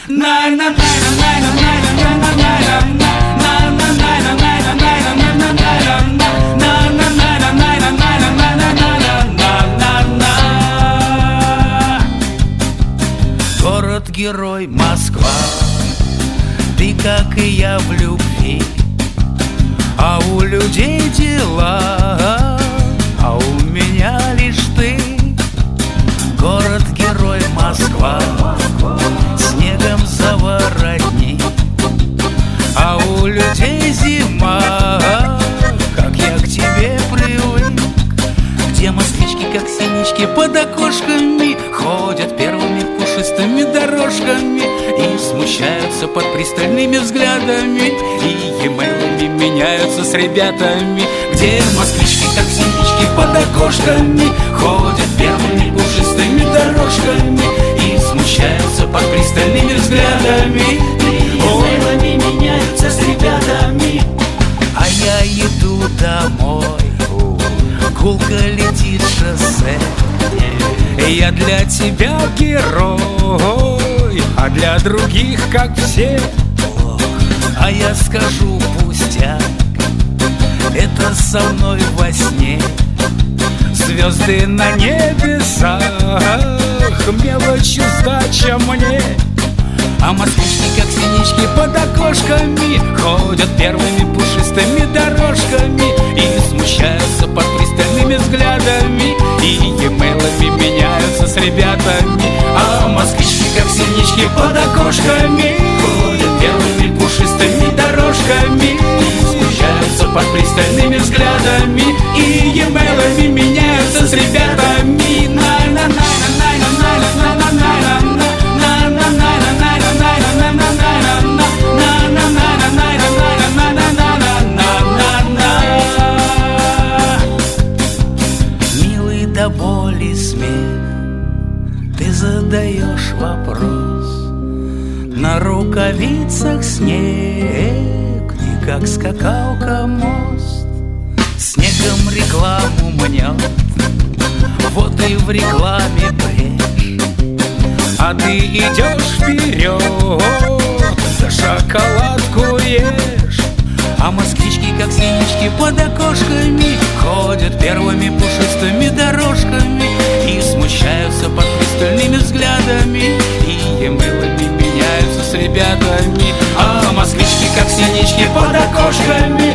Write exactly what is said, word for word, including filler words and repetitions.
Город-герой Москва, ты, как и я, в любви, а у людей дела, а у меня лишь ты. Город-герой Москва, снегом заворотни, а у людей зима, как я к тебе привык. Где москвички, как синички, под окошками ходят первыми пушистыми дорожками и смущаются под пристальными взглядами, и емейлами меняются с ребятами. Где москвички, как синички, под окошками ходят первыми пушистыми дорожками и смущаются под пристальными взглядами, и емейлами меняются с ребятами. А я иду домой, гулко летит шоссе. Я для тебя герой, а для других как все. А я скажу пустяк, это со мной во сне. Звезды на небесах, мелочью сдача мне. А москвички, как синички, под окошками ходят первыми пушистыми дорожками и смущаются под пристальными взглядами, и емейлами меняются с ребятами. А москвички, как синички, под окошками ходят первыми пушистыми дорожками и смущаются под пристальными взглядами, и емейлами меняются с ребятами. Милый до боли смех, ты задаешь вопрос. На рукавицах снег, не как скакалка мост. Снегом рекламу мнет, вот и в рекламе брешь. А ты идешь вперед, за шоколадку ешь. А москвички, как синички, под окошками ходят первыми пушистыми дорожками и смущаются под пристальными взглядами, и емейлами меняются с ребятами. А москвички, как синички, под окошками